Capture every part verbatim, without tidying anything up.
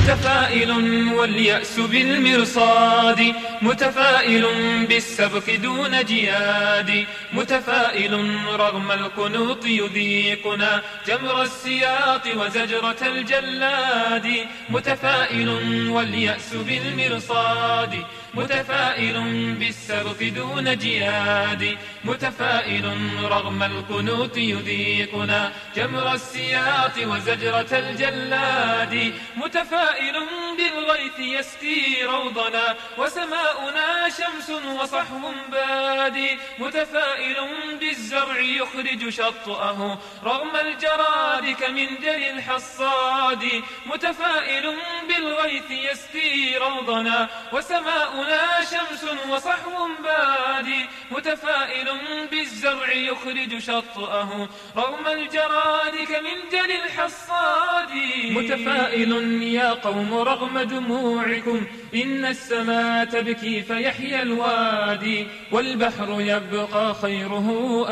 متفائل واليأس بالمرصاد، متفائل بالسبق دون جياد، متفائل رغم القنوط يذيقنا جمر السياط وزجرة الجلاد، متفائل واليأس بالمرصاد، متفائل بالسبق دون جياد، متفائل رغم القنوط يذيقنا جمر السياط وزجرة الجلاد، متفائل بالغيث يسقي روضنا وسماؤنا شمس وصحو بادي، متفائل بالزرع يخرج شطأه رغم الجراد كمنجل الحصاد، متفائل بالغيث يسقي روضنا وسماؤنا شمس وصحو بادي، متفائل بالزرع يخرج شطأه رغم الجراد كمنجل الحصاد، متفائل يا قوم رغم دموعكم إن السماء تبكي فيحيى الوادي، والبحر يبقى خيره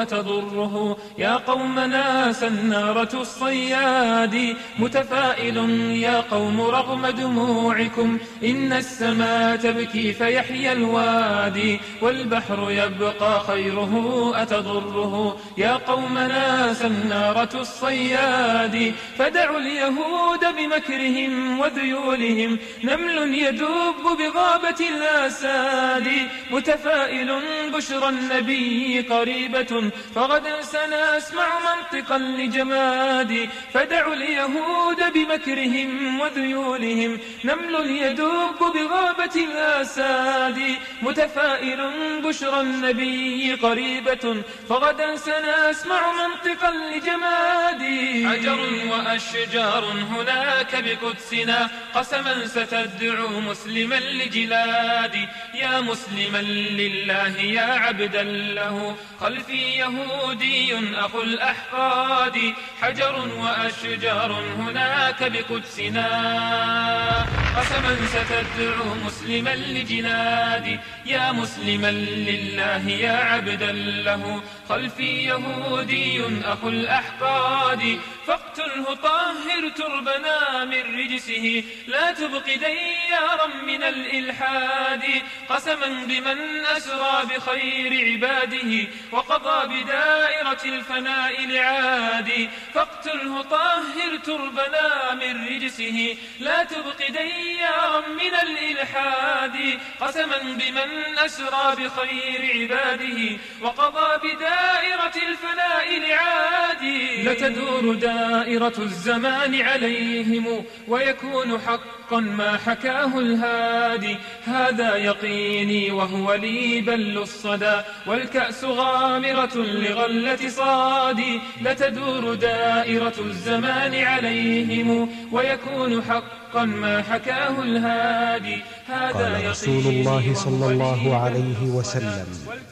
أتضره يا قومنا سنارة الصياد، متفائل يا قوم رغم دموعكم إن السماء تبكي فيحيى الوادي، والبحر يبقى خيره أتضره يا قومنا سنارة الصياد، فدعوا اليهود بمكرهم وذيولهم نمل يدب بغابة الأساد، متفائل بشرى النبي قريبة فغدا سنسمع منطقا لجماد، فدعوا اليهود بمكرهم وذيولهم نمل يدب بغابة الأساد، متفائل بشرى النبي قريبة فغدا سنسمع منطقا لجماد، حجر وأشجار هناك بقدسنا قسما ستدعو مسلما لجلادي، يا مسلما لله يا عبدا له خلفي يهودي أخو الأحقاد، حجر وأشجار هناك بقدسنا قسما ستدعو مسلما لجلادي، يا مسلما لله يا عبدا له خلفي يهودي أخو الأحقاد، فاقتله طهر تربنا من رجسه لا تبق ديارا من الإلحاد، قسما بمن أسرى بخير عباده وقضى بدائرة الفناء لعادي، فاقتله طهر تربنا من رجسه لا تبق ديارا من الإلحاد، قسما بمن أسرى بخير عباده وقضى بدائرة الفناء لعادي، لتدور دائرة الزمان عليهم ويكون حقا ما حكاه الهادي، هذا يقيني وهو لي بل الصدى والكأس غامرة لغلة صادي، لتدور دائرة الزمان عليهم ويكون حقا ما حكاه الهادي، هذا قال رسول الله صلى الله عليه وسلم: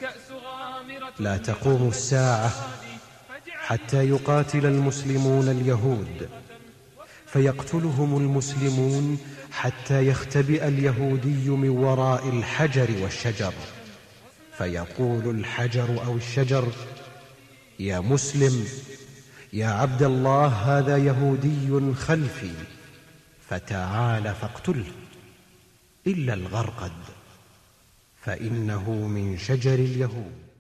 لا تقوم الساعة حتى يقاتل المسلمون اليهود فيقتلهم المسلمون حتى يختبئ اليهودي من وراء الحجر والشجر، فيقول الحجر أو الشجر: يا مسلم، يا عبد الله، هذا يهودي خلفي، فتعال فاقتله، إلا الغرقد فإنه من شجر اليهود.